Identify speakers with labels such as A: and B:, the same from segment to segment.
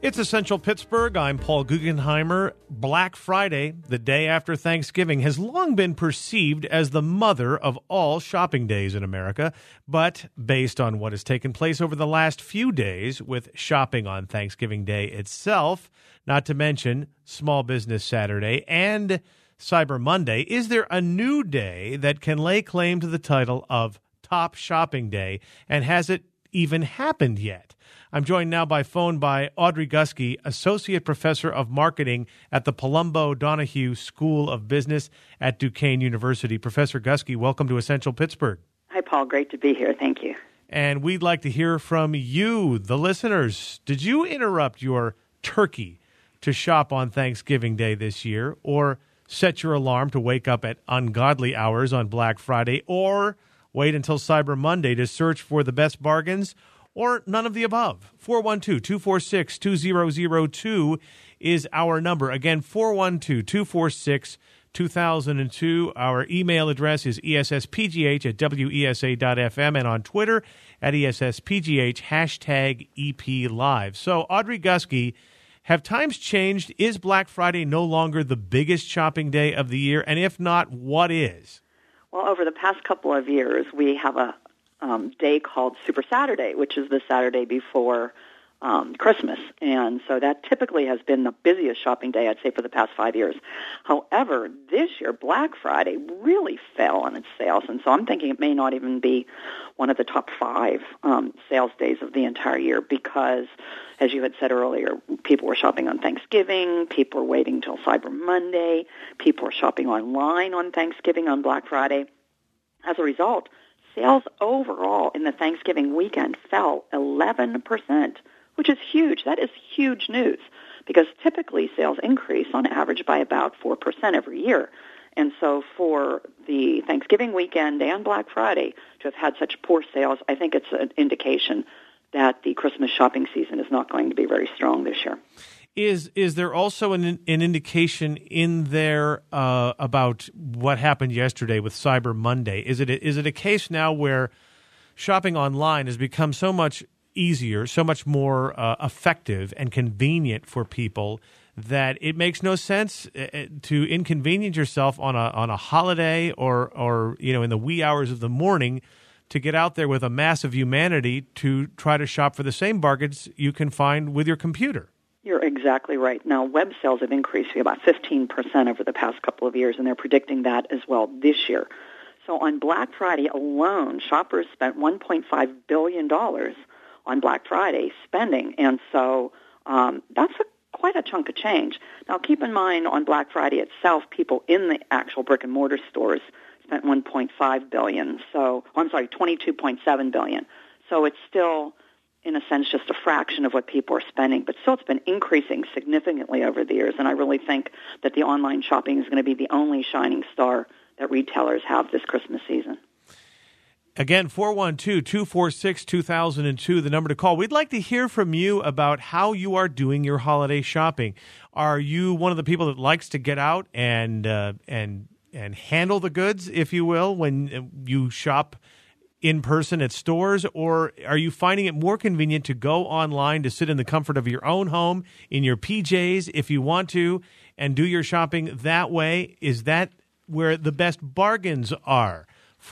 A: It's Essential Pittsburgh. I'm Paul Guggenheimer. Black Friday, the day after Thanksgiving, has long been perceived as the mother of all shopping days in America. But based on what has taken place over the last few days with shopping on Thanksgiving Day itself, not to mention Small Business Saturday and Cyber Monday, is there a new day that can lay claim to the title of Top Shopping Day? And has it even happened yet? I'm joined now by phone by Audrey Gusky, Associate Professor of Marketing at the Palumbo Donahue School of Business at Duquesne University. Professor Gusky, welcome to Essential Pittsburgh.
B: Hi, Paul. Great to be here. Thank you.
A: And we'd like to hear from you, the listeners. Did you interrupt your turkey to shop on Thanksgiving Day this year, or set your alarm to wake up at ungodly hours on Black Friday, or wait until Cyber Monday to search for the best bargains, or none of the above? 412-246-2002 is our number. Again, 412-246-2002. Our email address is esspgh@wesa.fm, and on Twitter at esspgh, #EPLive. So, Audrey Gusky, have times changed? Is Black Friday no longer the biggest shopping day of the year? And if not, what is?
B: Well, over the past couple of years, we have a day called Super Saturday, which is the Saturday before Christmas. And so that typically has been the busiest shopping day, I'd say, for the past 5 years. However, this year, Black Friday really fell on its sales. And so I'm thinking it may not even be one of the top 5 sales days of the entire year because, as you had said earlier, people were shopping on Thanksgiving, people were waiting till Cyber Monday, people were shopping online on Thanksgiving, on Black Friday. As a result, sales overall in the Thanksgiving weekend fell 11%, which is huge. That is huge news because typically sales increase on average by about 4% every year. And so for the Thanksgiving weekend and Black Friday to have had such poor sales, I think it's an indication that the Christmas shopping season is not going to be very strong this year.
A: Is there also an indication in there about what happened yesterday with Cyber Monday? Is it a case now where shopping online has become so much easier, so much more effective and convenient for people that it makes no sense to inconvenience yourself on a holiday or in the wee hours of the morning to get out there with a mass of humanity to try to shop for the same bargains you can find with your computer?
B: You're exactly right. Now, web sales have increased by about 15% over the past couple of years, and they're predicting that as well this year. So on Black Friday alone, shoppers spent $1.5 billion on Black Friday spending, and so that's quite a chunk of change. Now, keep in mind, on Black Friday itself, people in the actual brick-and-mortar stores spent $1.5 billion. So, $22.7 billion. So it's still, in a sense, just a fraction of what people are spending. But still, it's been increasing significantly over the years, and I really think that the online shopping is going to be the only shining star that retailers have this Christmas season.
A: Again, 412-246-2002, the number to call. We'd like to hear from you about how you are doing your holiday shopping. Are you one of the people that likes to get out and handle the goods, if you will, when you shop in person at stores, or are you finding it more convenient to go online to sit in the comfort of your own home, in your PJs, if you want to, and do your shopping that way? Is that where the best bargains are?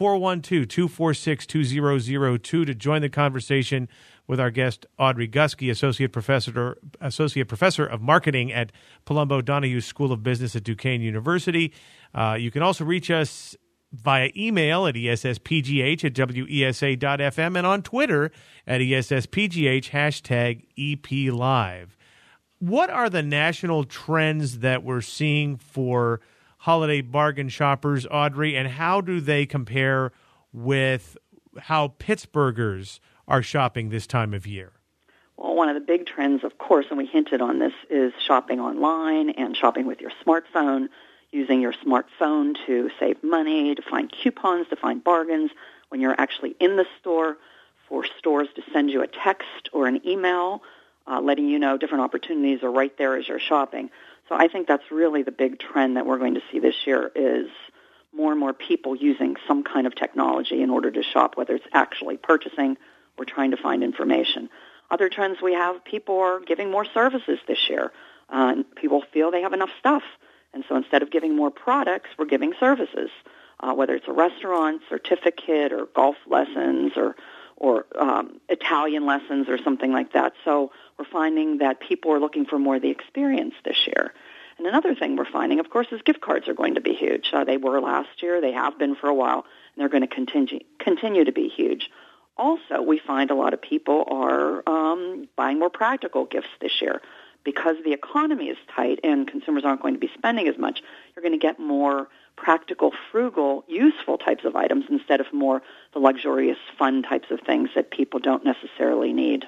A: 412-246-2002 to join the conversation with our guest, Audrey Gusky, Associate Professor of Marketing at Palumbo Donahue School of Business at Duquesne University. You can also reach us via email at esspgh@wesa.fm and on Twitter at esspgh, #EPLive. What are the national trends that we're seeing for holiday bargain shoppers, Audrey, and how do they compare with how Pittsburghers are shopping this time of year?
B: Well, one of the big trends, of course, and we hinted on this, is shopping online and shopping with your smartphone, using your smartphone to save money, to find coupons, to find bargains when you're actually in the store, for stores to send you a text or an email letting you know different opportunities are right there as you're shopping. So I think that's really the big trend that we're going to see this year is more and more people using some kind of technology in order to shop, whether it's actually purchasing or trying to find information. Other trends we have, people are giving more services this year. People feel they have enough stuff. And so instead of giving more products, we're giving services, whether it's a restaurant certificate or golf lessons or Italian lessons or something like that. So we're finding that people are looking for more of the experience this year. And another thing we're finding, of course, is gift cards are going to be huge. They were last year. They have been for a while, and they're going to continue to be huge. Also, we find a lot of people are buying more practical gifts this year. Because the economy is tight and consumers aren't going to be spending as much, you're going to get more practical, frugal, useful types of items instead of more the luxurious, fun types of things that people don't necessarily need.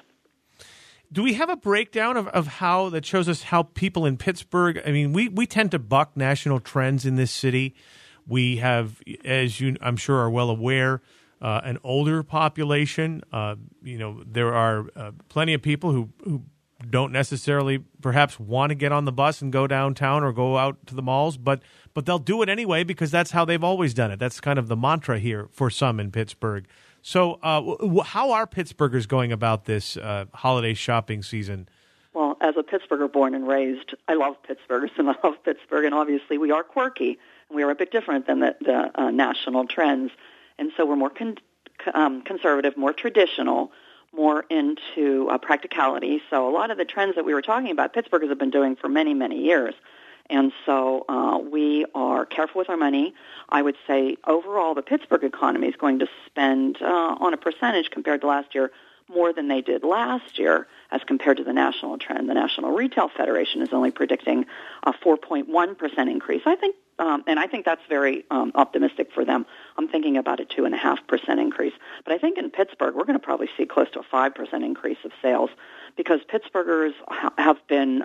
A: Do we have a breakdown of how that shows us how people in Pittsburgh, I mean, we tend to buck national trends in this city. We have, as you I'm sure are well aware, an older population. There are plenty of people who don't necessarily perhaps want to get on the bus and go downtown or go out to the malls, but they'll do it anyway because that's how they've always done it. That's kind of the mantra here for some in Pittsburgh. So how are Pittsburghers going about this holiday shopping season?
B: Well, as a Pittsburgher born and raised, I love Pittsburghers and I love Pittsburgh, and obviously we are quirky and we are a bit different than the national trends. And so we're more conservative, more traditional, more into practicality. So a lot of the trends that we were talking about, Pittsburghers have been doing for many, many years. And so we are careful with our money. I would say overall the Pittsburgh economy is going to spend, on a percentage compared to last year, more than they did last year as compared to the national trend. The National Retail Federation is only predicting a 4.1% increase. I think that's very optimistic for them. I'm thinking about a 2.5% increase. But I think in Pittsburgh, we're going to probably see close to a 5% increase of sales because Pittsburghers have been,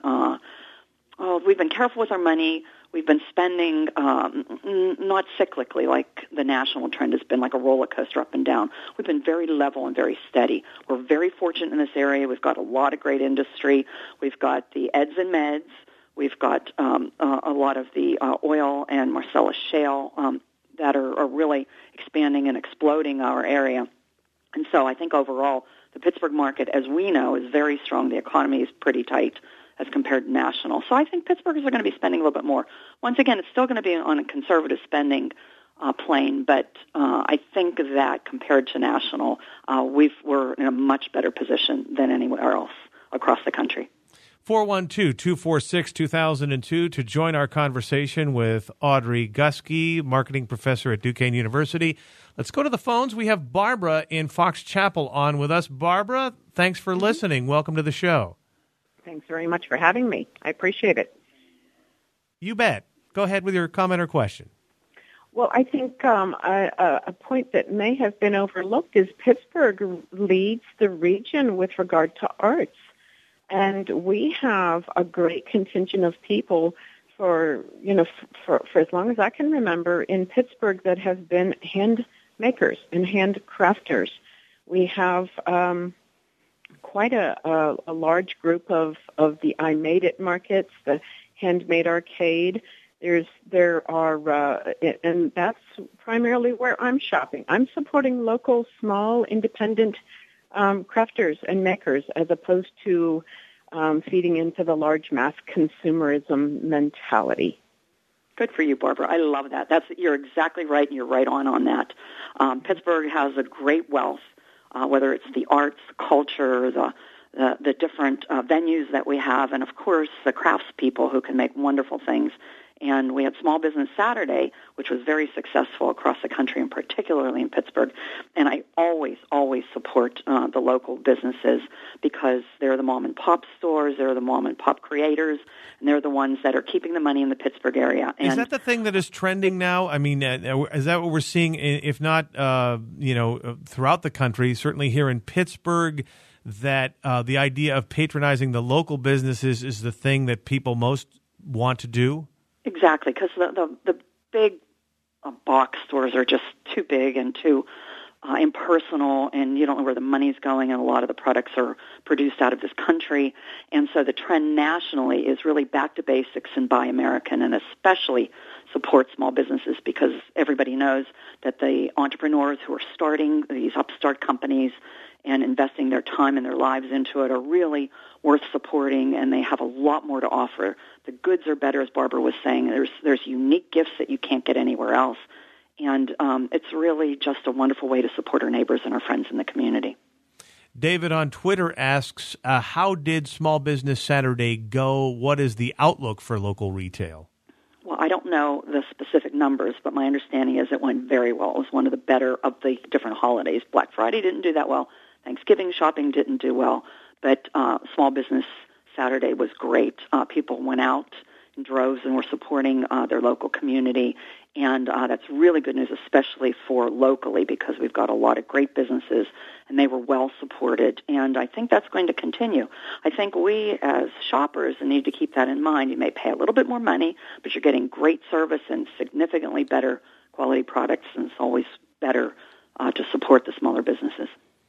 B: we've been careful with our money. We've been spending not cyclically like the national trend has been, like a roller coaster up and down. We've been very level and very steady. We're very fortunate in this area. We've got a lot of great industry. We've got the eds and meds. We've got a lot of the oil and Marcellus shale that are really expanding and exploding our area. And so I think overall the Pittsburgh market, as we know, is very strong. The economy is pretty tight as compared to national. So I think Pittsburghers are going to be spending a little bit more. Once again, it's still going to be on a conservative spending plane, but I think that compared to national, we're in a much better position than anywhere else across the country.
A: 412-246-2002 to join our conversation with Audrey Gusky, marketing professor at Duquesne University. Let's go to the phones. We have Barbara in Fox Chapel on with us. Barbara, thanks for listening. Welcome to the show.
C: Thanks very much for having me. I appreciate it.
A: You bet. Go ahead with your comment or question.
C: Well, I think a point that may have been overlooked is Pittsburgh leads the region with regard to arts. And we have a great contingent of people for as long as I can remember in Pittsburgh that have been hand makers and hand crafters. We have quite a large group of the I Made It markets, the Handmade Arcade. There are, and that's primarily where I'm shopping. I'm supporting local, small, independent crafters and makers as opposed to feeding into the large mass consumerism mentality.
B: Good for you, Barbara. I love that. You're exactly right, and you're right on that. Pittsburgh has a great wealth, whether it's the arts, culture, the different venues that we have, and of course the craftspeople who can make wonderful things. And we had Small Business Saturday, which was very successful across the country, and particularly in Pittsburgh. And I always support the local businesses because they're the mom-and-pop stores, they're the mom-and-pop creators, and they're the ones that are keeping the money in the Pittsburgh area. And
A: is that the thing that is trending now? I mean, is that what we're seeing, if not throughout the country, certainly here in Pittsburgh, that the idea of patronizing the local businesses is the thing that people most want to do?
B: Exactly, because the big box stores are just too big and too impersonal, and you don't know where the money's going, and a lot of the products are produced out of this country. And so the trend nationally is really back to basics and buy American, and especially support small businesses, because everybody knows that the entrepreneurs who are starting these upstart companies and investing their time and their lives into it are really worth supporting, and they have a lot more to offer. The goods are better, as Barbara was saying. There's unique gifts that you can't get anywhere else, and it's really just a wonderful way to support our neighbors and our friends in the community.
A: David on Twitter asks, how did Small Business Saturday go? What is the outlook for local retail?
B: Well, I don't know the specific numbers, but my understanding is it went very well. It was one of the better of the different holidays. Black Friday didn't do that well. Thanksgiving shopping didn't do well. But Small Business Saturday was great. People went out in droves and were supporting their local community. And that's really good news, especially for locally, because we've got a lot of great businesses, and they were well supported. And I think that's going to continue. I think we, as shoppers, need to keep that in mind. You may pay a little bit more money, but you're getting great service and significantly better quality products, and it's always better to support the smaller businesses.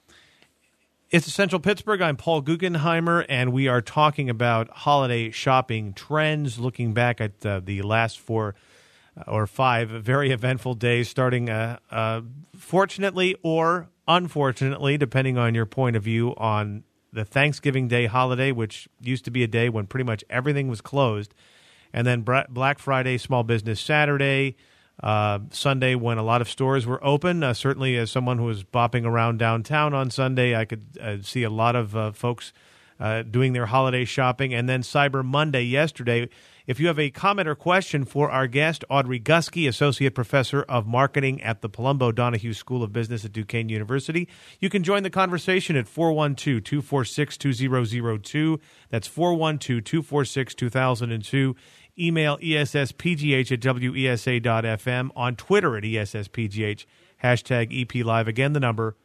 A: It's Essential Pittsburgh. I'm Paul Guggenheimer, and we are talking about holiday shopping trends, looking back at the last 4 or 5 very eventful days, starting fortunately or unfortunately, depending on your point of view, on the Thanksgiving Day holiday, which used to be a day when pretty much everything was closed, and then Black Friday, Small Business Saturday, Sunday when a lot of stores were open. Certainly as someone who was bopping around downtown on Sunday, I could see a lot of folks doing their holiday shopping. And then Cyber Monday yesterday. If you have a comment or question for our guest, Audrey Gusky, Associate Professor of Marketing at the Palumbo Donahue School of Business at Duquesne University, you can join the conversation at 412-246-2002. That's 412-246-2002. Email esspgh@wesa.fm, on Twitter at esspgh, hashtag EPLive. Again, the number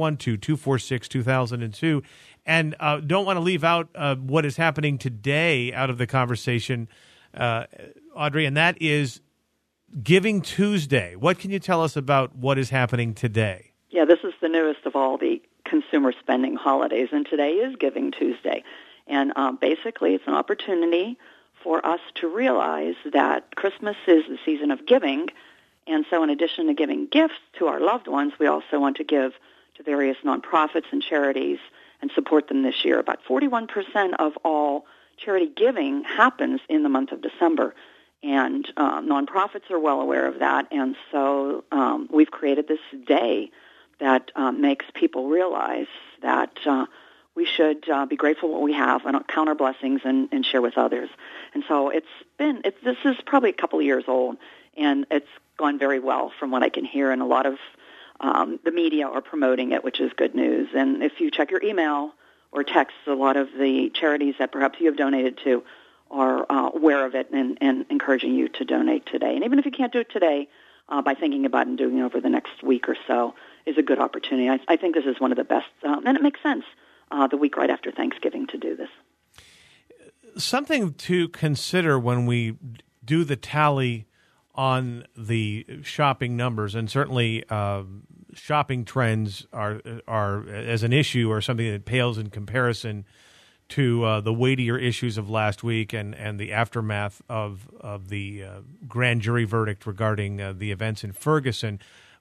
A: 412-246-2002. And don't want to leave out what is happening today out of the conversation, Audrey, and that is Giving Tuesday. What can you tell us about what is happening today?
B: Yeah, this is the newest of all the consumer spending holidays, and today is Giving Tuesday. And basically, it's an opportunity for us to realize that Christmas is the season of giving, and so in addition to giving gifts to our loved ones, we also want to give to various nonprofits and charities and support them this year. About 41% of all charity giving happens in the month of December, and nonprofits are well aware of that, and so we've created this day that makes people realize that we should be grateful for what we have and count our blessings and share with others. And so this is probably a couple of years old, and it's gone very well from what I can hear, and a lot of the media are promoting it, which is good news. And if you check your email or text, a lot of the charities that perhaps you have donated to are aware of it and encouraging you to donate today. And even if you can't do it today, by thinking about it and doing it over the next week or so is a good opportunity. I think this is one of the best, and it makes sense the week right after Thanksgiving to do this.
A: Something to consider when we do the tally on the shopping numbers, and certainly shopping trends are as an issue or something that pales in comparison to the weightier issues of last week and the aftermath of the grand jury verdict regarding the events in Ferguson.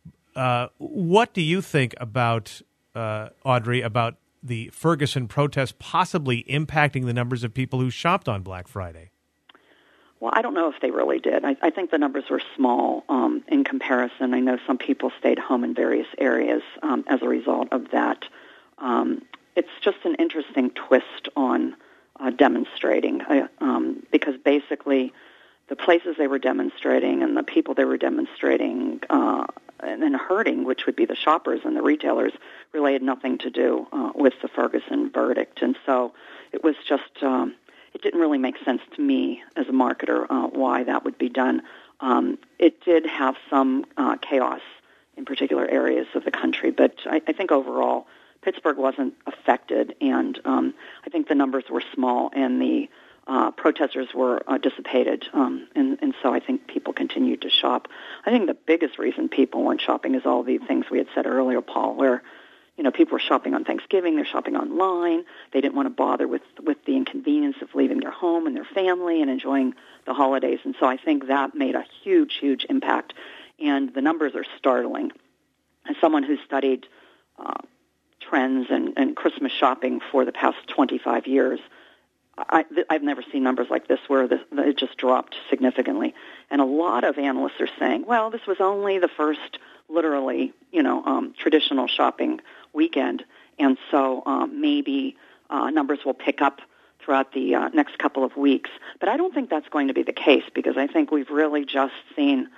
A: What do you think about, Audrey, about the Ferguson protests possibly impacting the numbers of people who shopped on Black Friday?
B: Well, I don't know if they really did. I think the numbers were small in comparison. I know some people stayed home in various areas as a result of that. It's just an interesting twist on demonstrating because basically the places they were demonstrating and the people they were demonstrating and hurting, which would be the shoppers and the retailers, really had nothing to do with the Ferguson verdict. And so it was just... it didn't really make sense to me as a marketer why that would be done. It did have some chaos in particular areas of the country, but I think overall Pittsburgh wasn't affected, and I think the numbers were small, and the protesters were dissipated, and so I think people continued to shop. I think the biggest reason people weren't shopping is all the things we had said earlier, Paul, where people were shopping on Thanksgiving. They're shopping online. They didn't want to bother with the inconvenience of leaving their home and their family and enjoying the holidays. And so I think that made a huge, huge impact. And the numbers are startling. As someone who studied trends and Christmas shopping for the past 25 years, I've never seen numbers like this where it just dropped significantly. And a lot of analysts are saying, well, this was only the first, literally, traditional shopping weekend, and so maybe numbers will pick up throughout the next couple of weeks. But I don't think that's going to be the case, because I think we've really just seen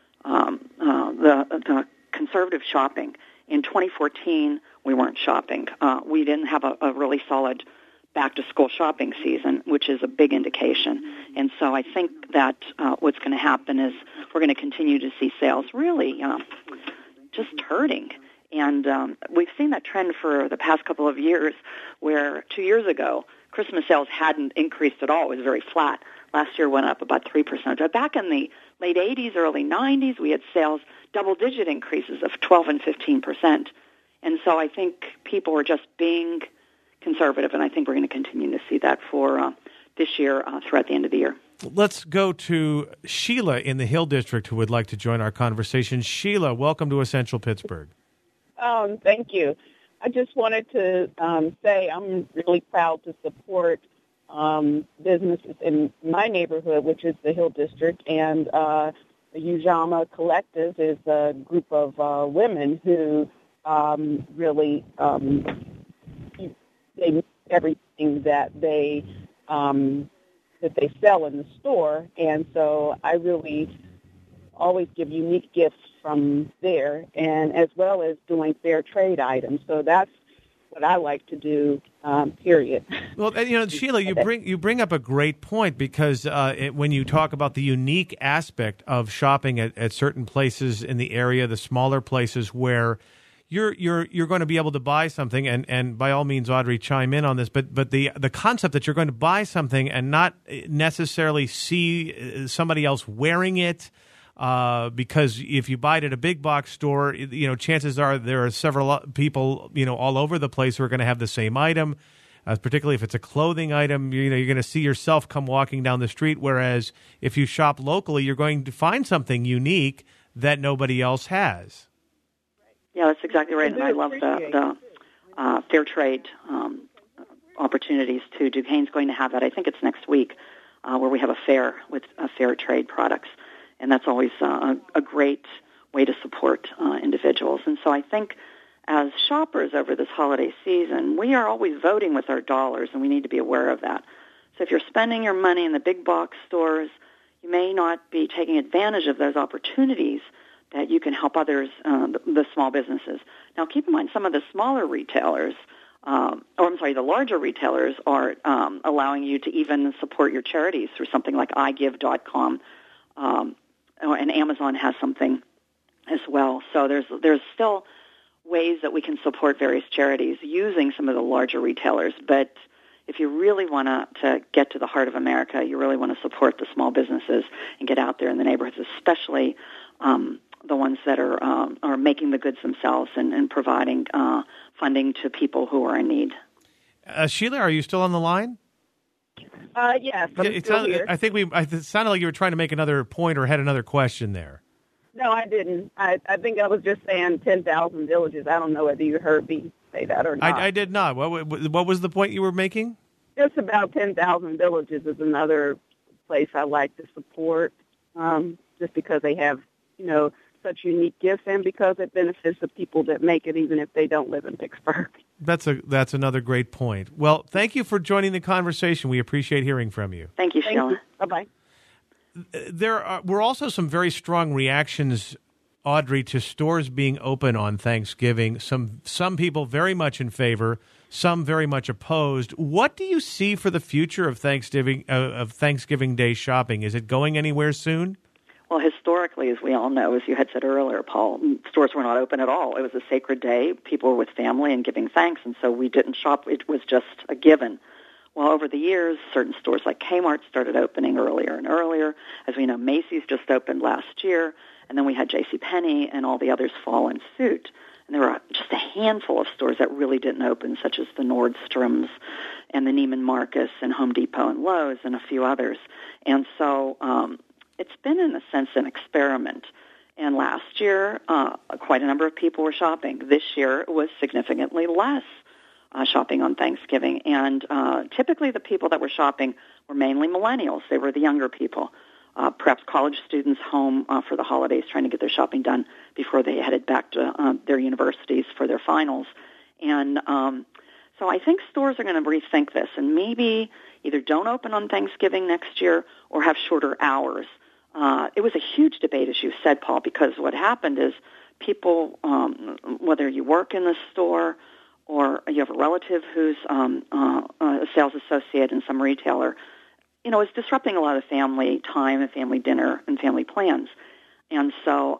B: the conservative shopping. In 2014, we weren't shopping. We didn't have a really solid back-to-school shopping season, which is a big indication. And so I think that what's going to happen is we're going to continue to see sales really just hurting. And we've seen that trend for the past couple of years, where 2 years ago, Christmas sales hadn't increased at all. It was very flat. Last year went up about 3%. But back in the late 80s, early 90s, we had sales double-digit increases of 12 and 15%. And so I think people were just being conservative, and I think we're going to continue to see that for this year throughout the end of the year.
A: Let's go to Sheila in the Hill District, who would like to join our conversation. Sheila, welcome to Essential Pittsburgh.
C: Thank you. I just wanted to say I'm really proud to support businesses in my neighborhood, which is the Hill District, and the Ujamaa Collective is a group of women who really they make everything that they sell in the store, and so I really always give unique gifts from there, and as well as doing fair trade items. So that's what I like to do. Period.
A: Well, Sheila, you bring up a great point, because when you talk about the unique aspect of shopping at certain places in the area, the smaller places where you're going to be able to buy something, and by all means, Audrey, chime in on this, but the concept that you're going to buy something and not necessarily see somebody else wearing it, because if you buy it at a big box store, chances are there are several people, all over the place who are going to have the same item, particularly if it's a clothing item. You're going to see yourself come walking down the street, whereas if you shop locally, you're going to find something unique that nobody else has.
B: Yeah, that's exactly right, and I love the fair trade opportunities too. Duquesne's going to have that. I think it's next week, where we have a fair with fair trade products, and that's always a great way to support individuals. And so I think as shoppers over this holiday season, we are always voting with our dollars, and we need to be aware of that. So if you're spending your money in the big box stores, you may not be taking advantage of those opportunities that you can help others, the small businesses. Now, keep in mind, some of the smaller retailers, the larger retailers are allowing you to even support your charities through something like iGive.com, and Amazon has something as well. So there's still ways that we can support various charities using some of the larger retailers. But if you really want to get to the heart of America, you really want to support the small businesses and get out there in the neighborhoods, especially the ones that are making the goods themselves and providing funding to people who are in need.
A: Sheila, are you still on the line?
C: Yes, I'm still here.
A: It sounded like you were trying to make another point or had another question there.
C: No, I didn't. I think I was just saying 10,000 villages. I don't know whether you heard me say that or not.
A: I did not. What was the point you were making?
C: Just about 10,000 villages is another place I like to support, just because they have, such unique gifts, and because it benefits the people that make it, even if they don't live in Pittsburgh.
A: That's another great point. Well, thank you for joining the conversation. We appreciate hearing from you.
B: Thank you, Sheila.
C: Bye-bye.
A: There were also some very strong reactions, Audrey, to stores being open on Thanksgiving. Some people very much in favor, some very much opposed. What do you see for the future of Thanksgiving Day shopping? Is it going anywhere soon?
B: Well, historically, as we all know, as you had said earlier, Paul, stores were not open at all. It was a sacred day. People were with family and giving thanks, and so we didn't shop. It was just a given. Well, over the years, certain stores like Kmart started opening earlier and earlier. As we know, Macy's just opened last year, and then we had JCPenney and all the others fall in suit. and there were just a handful of stores that really didn't open, such as the Nordstroms and the Neiman Marcus and Home Depot and Lowe's and a few others. And so it's been, in a sense, an experiment. And last year, quite a number of people were shopping. This year, it was significantly less shopping on Thanksgiving. And typically the people that were shopping were mainly millennials. They were the younger people, perhaps college students home for the holidays trying to get their shopping done before they headed back to their universities for their finals. And so I think stores are going to rethink this and maybe either don't open on Thanksgiving next year or have shorter hours. It was a huge debate, as you said, Paul, because what happened is people, whether you work in the store or you have a relative who's a sales associate in some retailer, is disrupting a lot of family time and family dinner and family plans. And so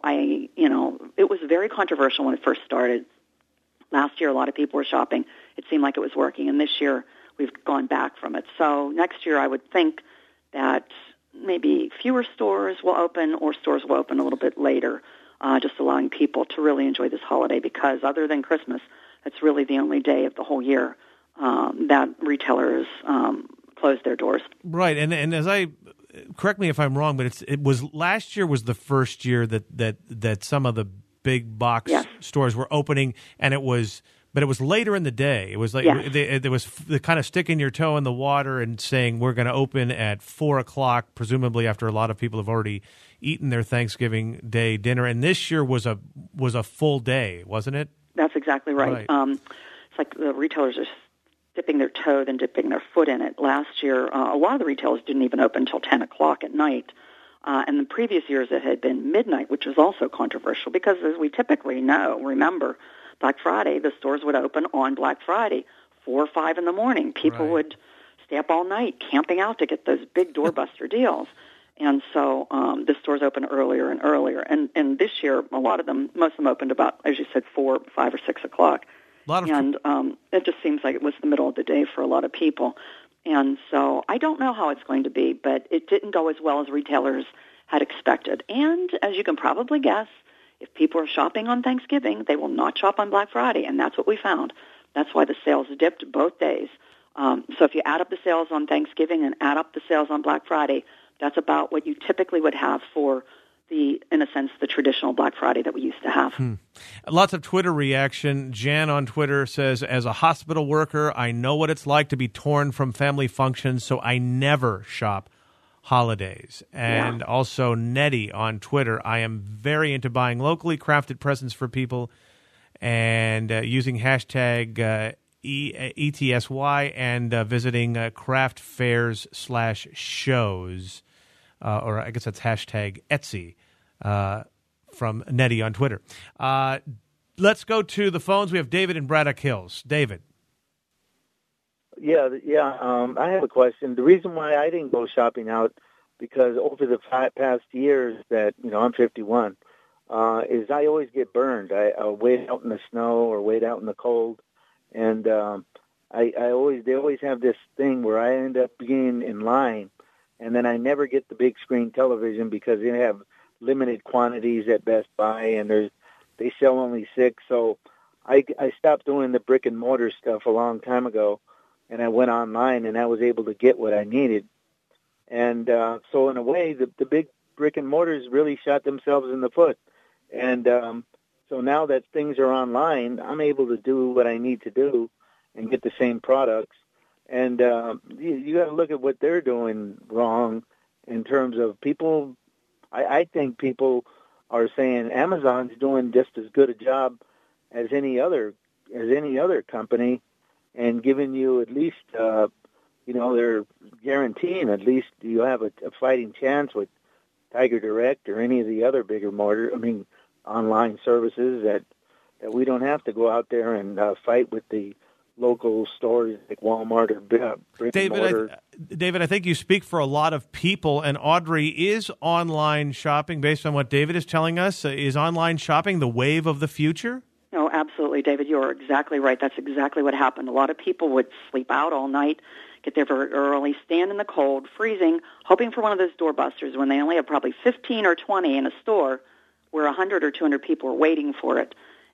B: it was very controversial when it first started. Last year, a lot of people were shopping. It seemed like it was working. And this year, we've gone back from it. So next year, I would think that maybe fewer stores will open or stores will open a little bit later, just allowing people to really enjoy this holiday because other than Christmas, it's really the only day of the whole year that retailers close their doors.
A: Right, and as correct me if I'm wrong, but it was last year was the first year that some of the big box stores were opening, and it was later in the day. It was like there was the kind of sticking your toe in the water and saying we're going to open at 4:00, presumably after a lot of people have already eaten their Thanksgiving Day dinner. And this year was a full day, wasn't it?
B: That's exactly right. It's like the retailers are dipping their toe, then dipping their foot in it. Last year, a lot of the retailers didn't even open until 10 o'clock at night. And the previous years, it had been midnight, which was also controversial because, as we typically remember, Black Friday, the stores would open on Black Friday, 4 or 5 in the morning. People would stay up all night camping out to get those big doorbuster deals. And so the stores open earlier and earlier. And this year, most of them opened about, as you said, 4, 5, or 6 o'clock. And it just seems like it was the middle of the day for a lot of people. And so I don't know how it's going to be, but it didn't go as well as retailers had expected. And as you can probably guess, if people are shopping on Thanksgiving, they will not shop on Black Friday, and that's what we found. That's why the sales dipped both days. So if you add up the sales on Thanksgiving and add up the sales on Black Friday, that's about what you typically would have for in a sense, the traditional Black Friday that we used to have.
A: Lots of Twitter reaction. Jan on Twitter says, as a hospital worker, I know what it's like to be torn from family functions, so I never shop holidays. And also Nettie on Twitter, I am very into buying locally crafted presents for people and using hashtag ETSY and visiting craft fairs /shows. Or I guess that's hashtag Etsy from Nettie on Twitter. Let's go to the phones. We have David in Braddock Hills. David.
D: Yeah. I have a question. The reason why I didn't go shopping out, because over the past years that, I'm 51, is I always get burned. I wait out in the snow or wait out in the cold. And they always have this thing where I end up being in line. And then I never get the big screen television because they have limited quantities at Best Buy, and they sell only 6. So I stopped doing the brick and mortar stuff a long time ago, and I went online, and I was able to get what I needed. And so in a way, the big brick and mortars really shot themselves in the foot. And so now that things are online, I'm able to do what I need to do and get the same products. And you got to look at what they're doing wrong in terms of people. I think people are saying Amazon's doing just as good a job as any other company, and giving you at least they're guaranteeing at least you have a fighting chance with Tiger Direct or any of the other bigger online services that we don't have to go out there and fight with the local stores like Walmart or brick and mortar.
A: David, I think you speak for a lot of people, and Audrey, is online shopping, based on what David is telling us, is online shopping the wave of the future?
B: No, absolutely, David. You're exactly right. That's exactly what happened. A lot of people would sleep out all night, get there very early, stand in the cold, freezing, hoping for one of those doorbusters when they only have probably 15 or 20 in a store where 100 or 200 people are waiting for it.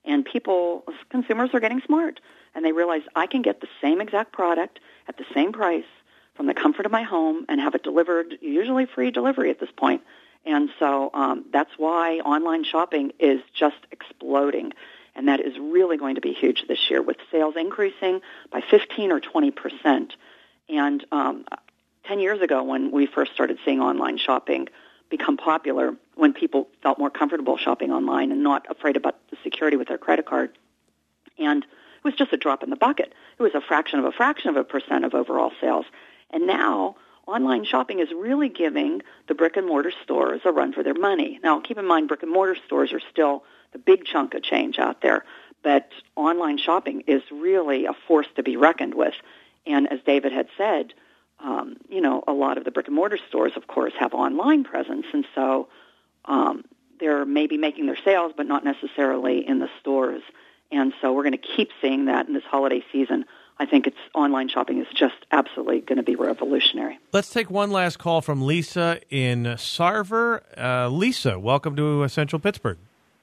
B: And consumers are getting smart, and they realize I can get the same exact product at the same price from the comfort of my home and have it delivered, usually free delivery at this point. And so that's why online shopping is just exploding. And that is really going to be huge this year, with sales increasing by 15 or 20%. And 10 years ago, when we first started seeing online shopping become popular, when people felt more comfortable shopping online and not afraid about the security with their credit card, and it was just a drop in the bucket. It was a fraction of a percent of overall sales. And now online shopping is really giving the brick-and-mortar stores a run for their money. Now, keep in mind, brick-and-mortar stores are still the big chunk of change out there, but online shopping is really a force to be reckoned with. And as David had said, a lot of the brick-and-mortar stores, of course, have online presence, and so they're maybe making their sales, but not necessarily in the stores. And so we're going to keep seeing that in this holiday season. I think online shopping is just absolutely going to be revolutionary.
A: Let's take one last call from Lisa in Sarver. Lisa, welcome to Central Pittsburgh.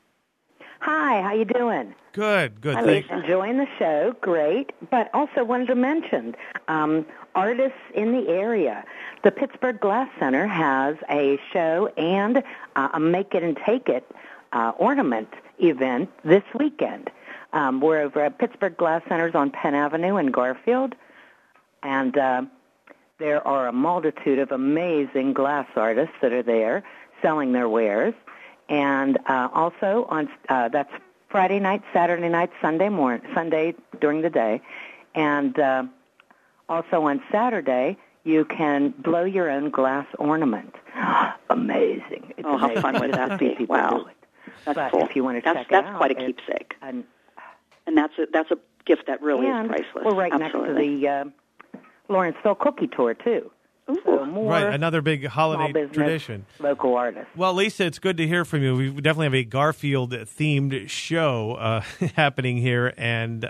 E: Hi, how you doing?
A: Good.
E: I'm enjoying the show, great. But also wanted to mention artists in the area. The Pittsburgh Glass Center has a show and a Make It and Take It ornament event this weekend. We're over at Pittsburgh Glass Centers on Penn Avenue in Garfield, and there are a multitude of amazing glass artists that are there selling their wares. And also on that's Friday night, Saturday night, Sunday during the day, and also on Saturday you can blow your own glass ornament. Amazing! It's
B: amazing. How fun would that be? Wow, that's cool.
E: If you want to check it out,
B: that's quite a keepsake, and that's a gift that really is priceless.
E: We're right
B: Absolutely.
E: next to the Lawrenceville Cookie Tour too. So
A: right, another big holiday
E: business,
A: tradition.
E: Local artists.
A: Well, Lisa, it's good to hear from you. We definitely have a Garfield-themed show happening here, and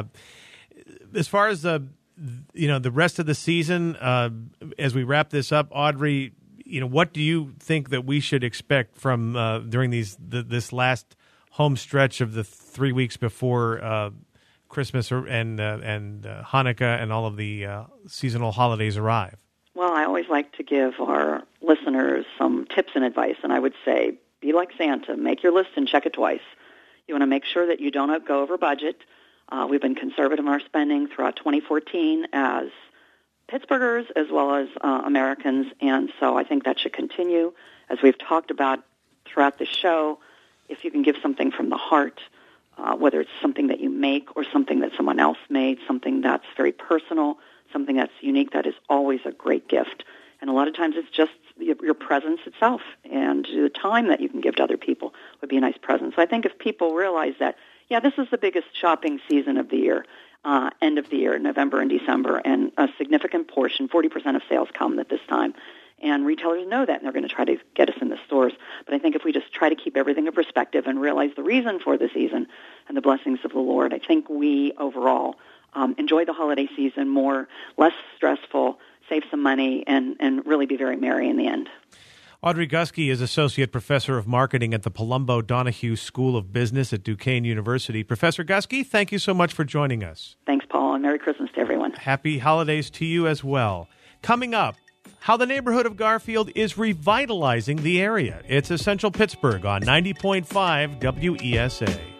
A: as far as the rest of the season, as we wrap this up, Audrey, what do you think that we should expect from during this last home stretch of the 3 weeks before Christmas and Hanukkah and all of the seasonal holidays arrive?
B: Well, I always like to give our listeners some tips and advice, and I would say be like Santa. Make your list and check it twice. You want to make sure that you don't go over budget. We've been conservative in our spending throughout 2014 as Pittsburghers as well as Americans, and so I think that should continue. As we've talked about throughout the show, if you can give something from the heart, whether it's something that you make or something that someone else made, something that's very personal, something that's unique, that is always a great gift. And a lot of times it's just your presence itself, and the time that you can give to other people would be a nice present. So I think if people realize that, this is the biggest shopping season of the year, end of the year, November and December, and a significant portion, 40% of sales come at this time. And retailers know that, and they're going to try to get us in the stores. But I think if we just try to keep everything in perspective and realize the reason for the season and the blessings of the Lord, I think we overall enjoy the holiday season more, less stressful, save some money, and really be very merry in the end.
A: Audrey Gusky is Associate Professor of Marketing at the Palumbo Donahue School of Business at Duquesne University. Professor Gusky, thank you so much for joining us.
B: Thanks, Paul, and Merry Christmas to everyone.
A: Happy holidays to you as well. Coming up, how the neighborhood of Garfield is revitalizing the area. It's Essential Pittsburgh on 90.5 WESA.